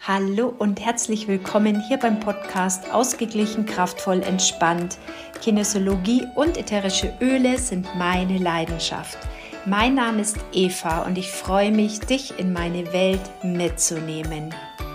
Hallo und herzlich willkommen hier beim Podcast Ausgeglichen, kraftvoll, entspannt. Kinesiologie und ätherische Öle sind meine Leidenschaft. Mein Name ist Eva und ich freue mich, dich in meine Welt mitzunehmen.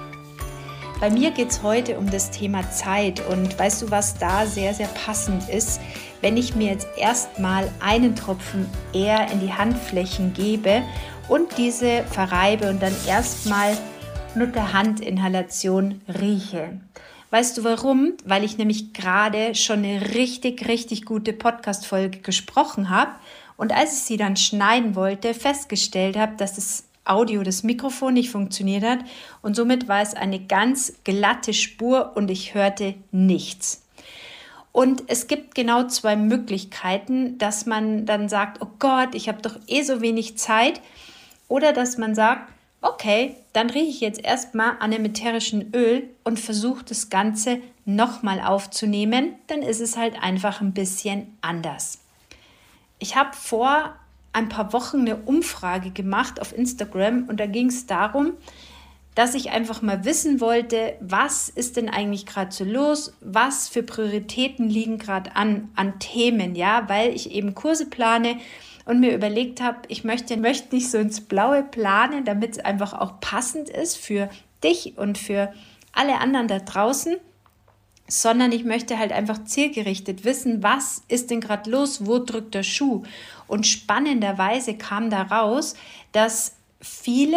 Bei mir geht es heute um das Thema Zeit und weißt du, was da sehr, sehr passend ist? Wenn ich mir jetzt erstmal einen Tropfen eher in die Handflächen gebe und diese verreibe und dann erstmal mit der Handinhalation rieche. Weißt du warum? Weil ich nämlich gerade schon eine richtig gute Podcast-Folge gesprochen habe und als ich sie dann schneiden wollte, festgestellt habe, dass das Audio, das Mikrofon nicht funktioniert hat und somit war es eine ganz glatte Spur und ich hörte nichts. Und es gibt genau zwei Möglichkeiten, dass man dann sagt, oh Gott, ich habe doch so wenig Zeit, oder dass man sagt, okay, dann rieche ich jetzt erstmal an dem ätherischen Öl und versuche das Ganze nochmal aufzunehmen. Dann ist es halt einfach ein bisschen anders. Ich habe vor ein paar Wochen eine Umfrage gemacht auf Instagram und da ging es darum, dass ich einfach mal wissen wollte, was ist denn eigentlich gerade so los, was für Prioritäten liegen gerade an Themen, ja, weil ich eben Kurse plane und mir überlegt habe, ich möchte nicht so ins Blaue planen, damit es einfach auch passend ist für dich und für alle anderen da draußen, sondern ich möchte halt einfach zielgerichtet wissen, was ist denn gerade los, wo drückt der Schuh? Und spannenderweise kam da raus, dass viele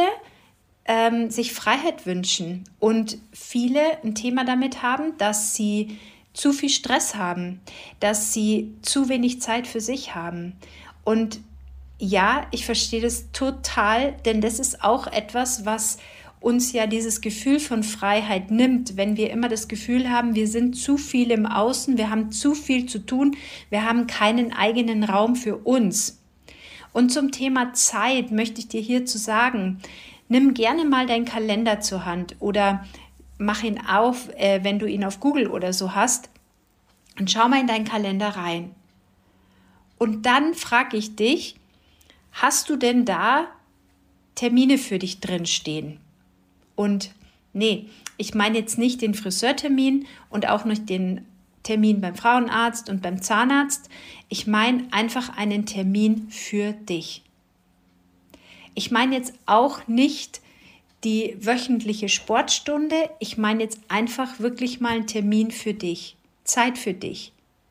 sich Freiheit wünschen und viele ein Thema damit haben, dass sie zu viel Stress haben, dass sie zu wenig Zeit für sich haben. Und ja, ich verstehe das total, denn das ist auch etwas, was uns ja dieses Gefühl von Freiheit nimmt, wenn wir immer das Gefühl haben, wir sind zu viel im Außen, wir haben zu viel zu tun, wir haben keinen eigenen Raum für uns. Und zum Thema Zeit möchte ich dir hierzu sagen, nimm gerne mal deinen Kalender zur Hand oder mach ihn auf, wenn du ihn auf Google oder so hast, und schau mal in deinen Kalender rein. Und dann frage ich dich, hast du denn da Termine für dich drinstehen? Und nee, ich meine jetzt nicht den Friseurtermin und auch nicht den Termin beim Frauenarzt und beim Zahnarzt. Ich meine einfach einen Termin für dich. Ich meine jetzt auch nicht die wöchentliche Sportstunde. Ich meine jetzt einfach wirklich mal einen Termin für dich. Zeit für dich.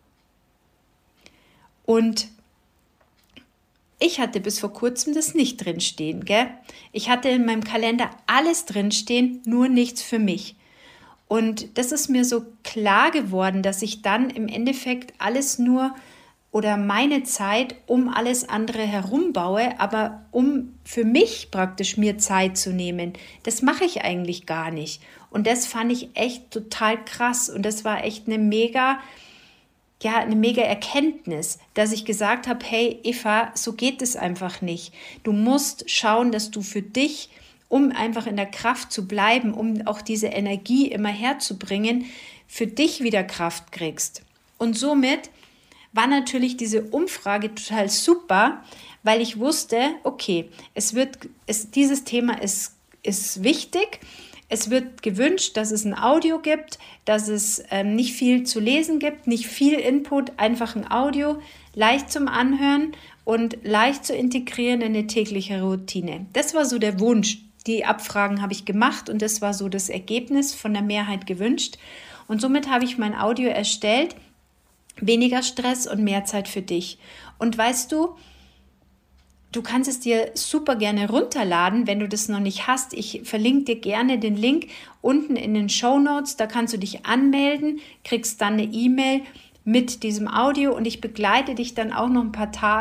Und ich hatte bis vor kurzem das nicht drinstehen, gell? Ich hatte in meinem Kalender alles drinstehen, nur nichts für mich. Und das ist mir so klar geworden, dass ich dann im Endeffekt alles nur oder meine Zeit um alles andere herum baue, aber um für mich praktisch mir Zeit zu nehmen. Das mache ich eigentlich gar nicht. Und das fand ich echt total krass und das war echt eine mega Erkenntnis, dass ich gesagt habe, hey Eva, so geht es einfach nicht. Du musst schauen, dass du für dich, um einfach in der Kraft zu bleiben, um auch diese Energie immer herzubringen, für dich wieder Kraft kriegst. Und somit war natürlich diese Umfrage total super, weil ich wusste, okay, dieses Thema ist wichtig. Es wird gewünscht, dass es ein Audio gibt, dass es nicht viel zu lesen gibt, nicht viel Input, einfach ein Audio, leicht zum Anhören und leicht zu integrieren in eine tägliche Routine. Das war so der Wunsch. Die Abfragen habe ich gemacht und das war so das Ergebnis von der Mehrheit gewünscht. Und somit habe ich mein Audio erstellt, weniger Stress und mehr Zeit für dich. Und weißt du, du kannst es dir super gerne runterladen, wenn du das noch nicht hast. Ich verlinke dir gerne den Link unten in den Shownotes. Da kannst du dich anmelden, kriegst dann eine E-Mail mit diesem Audio und ich begleite dich dann auch noch ein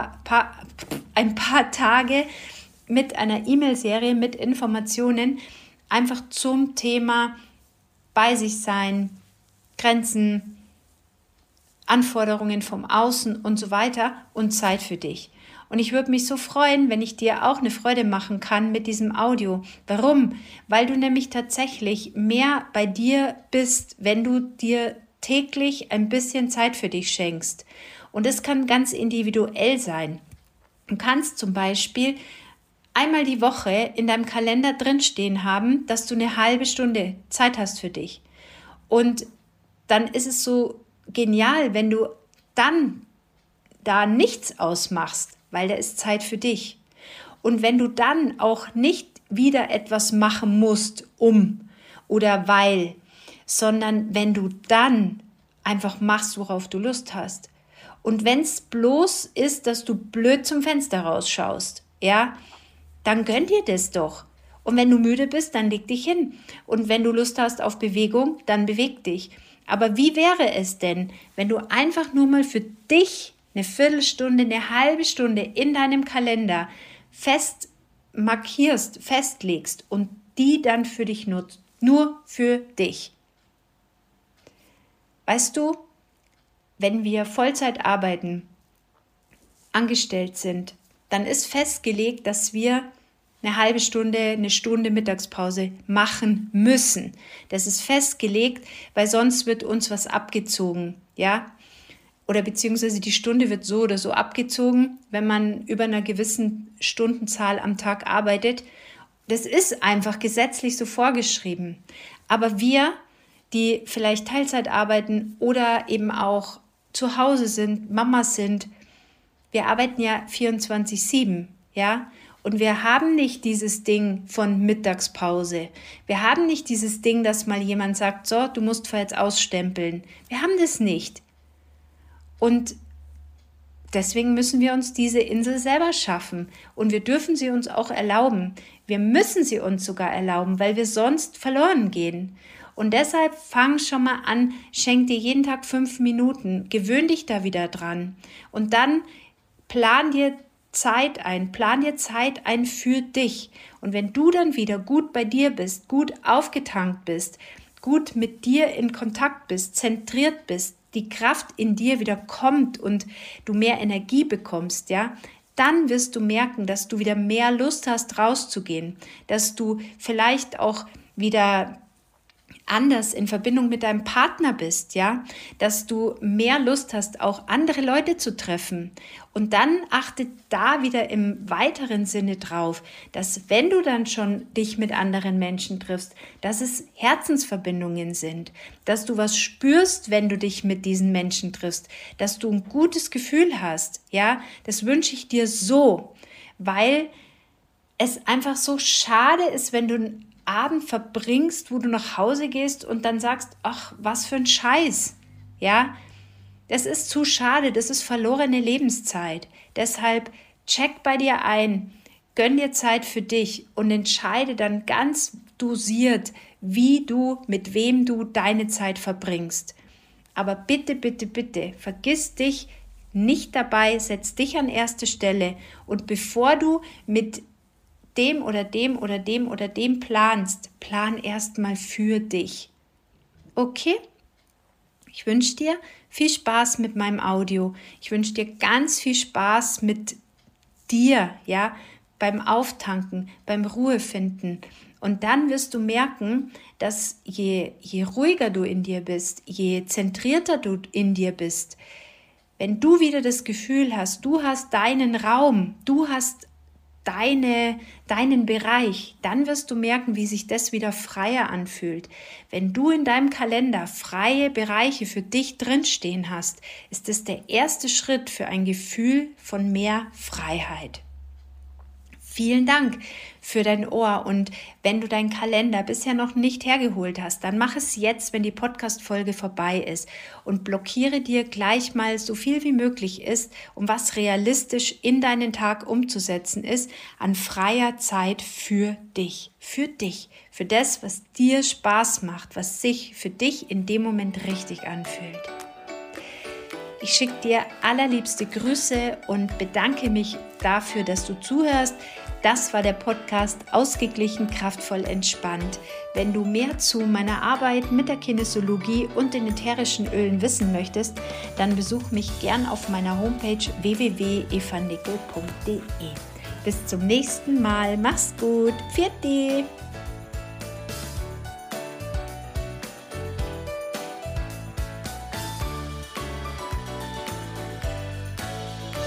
paar Tage mit einer E-Mail-Serie mit Informationen einfach zum Thema bei sich sein, Grenzen, Anforderungen vom Außen und so weiter und Zeit für dich. Und ich würde mich so freuen, wenn ich dir auch eine Freude machen kann mit diesem Audio. Warum? Weil du nämlich tatsächlich mehr bei dir bist, wenn du dir täglich ein bisschen Zeit für dich schenkst. Und es kann ganz individuell sein. Du kannst zum Beispiel einmal die Woche in deinem Kalender drinstehen haben, dass du eine halbe Stunde Zeit hast für dich. Und dann ist es so genial, wenn du dann da nichts ausmachst, weil da ist Zeit für dich. Und wenn du dann auch nicht wieder etwas machen musst, oder weil, sondern wenn du dann einfach machst, worauf du Lust hast. Und wenn es bloß ist, dass du blöd zum Fenster rausschaust, ja, dann gönn dir das doch. Und wenn du müde bist, dann leg dich hin. Und wenn du Lust hast auf Bewegung, dann beweg dich. Aber wie wäre es denn, wenn du einfach nur mal für dich eine Viertelstunde, eine halbe Stunde in deinem Kalender fest markierst, festlegst und die dann für dich nutzt, nur für dich. Weißt du, wenn wir Vollzeit arbeiten, angestellt sind, dann ist festgelegt, dass wir eine halbe Stunde, eine Stunde Mittagspause machen müssen. Das ist festgelegt, weil sonst wird uns was abgezogen, ja? Oder beziehungsweise die Stunde wird so oder so abgezogen, wenn man über einer gewissen Stundenzahl am Tag arbeitet. Das ist einfach gesetzlich so vorgeschrieben. Aber wir, die vielleicht Teilzeit arbeiten oder eben auch zu Hause sind, Mamas sind, wir arbeiten ja 24/7, ja? Und wir haben nicht dieses Ding von Mittagspause. Wir haben nicht dieses Ding, dass mal jemand sagt, so, du musst für jetzt ausstempeln. Wir haben das nicht. Und deswegen müssen wir uns diese Insel selber schaffen. Und wir dürfen sie uns auch erlauben. Wir müssen sie uns sogar erlauben, weil wir sonst verloren gehen. Und deshalb fang schon mal an, schenk dir jeden Tag 5 Minuten, gewöhn dich da wieder dran. Und dann plan dir Zeit ein für dich. Und wenn du dann wieder gut bei dir bist, gut aufgetankt bist, gut mit dir in Kontakt bist, zentriert bist, die Kraft in dir wieder kommt und du mehr Energie bekommst, ja, dann wirst du merken, dass du wieder mehr Lust hast, rauszugehen, dass du vielleicht auch wieder anders in Verbindung mit deinem Partner bist, ja, dass du mehr Lust hast, auch andere Leute zu treffen. Und dann achte da wieder im weiteren Sinne drauf, dass wenn du dann schon dich mit anderen Menschen triffst, dass es Herzensverbindungen sind, dass du was spürst, wenn du dich mit diesen Menschen triffst, dass du ein gutes Gefühl hast, ja, das wünsche ich dir so, weil es einfach so schade ist, wenn du einen Abend verbringst, wo du nach Hause gehst und dann sagst, ach, was für ein Scheiß, ja, das ist zu schade, das ist verlorene Lebenszeit. Deshalb check bei dir ein, gönn dir Zeit für dich und entscheide dann ganz dosiert, wie du, mit wem du deine Zeit verbringst. Aber bitte, bitte, bitte, vergiss dich nicht dabei, setz dich an erste Stelle und bevor du mit dem oder dem oder dem oder dem planst, plan erstmal für dich. Okay? Ich wünsche dir viel Spaß mit meinem Audio. Ich wünsche dir ganz viel Spaß mit dir, ja, beim Auftanken, beim Ruhefinden. Und dann wirst du merken, dass je ruhiger du in dir bist, je zentrierter du in dir bist, wenn du wieder das Gefühl hast, du hast deinen Raum, du hast deinen Bereich, dann wirst du merken, wie sich das wieder freier anfühlt. Wenn du in deinem Kalender freie Bereiche für dich drinstehen hast, ist das der erste Schritt für ein Gefühl von mehr Freiheit. Vielen Dank für dein Ohr und wenn du deinen Kalender bisher noch nicht hergeholt hast, dann mach es jetzt, wenn die Podcast-Folge vorbei ist und blockiere dir gleich mal so viel wie möglich ist, um was realistisch in deinen Tag umzusetzen ist, an freier Zeit für dich, für das, was dir Spaß macht, was sich für dich in dem Moment richtig anfühlt. Ich schicke dir allerliebste Grüße und bedanke mich dafür, dass du zuhörst. Das war der Podcast Ausgeglichen, kraftvoll, entspannt. Wenn du mehr zu meiner Arbeit mit der Kinesiologie und den ätherischen Ölen wissen möchtest, dann besuch mich gern auf meiner Homepage www.evanickel.de. Bis zum nächsten Mal. Mach's gut. Pfiat dich.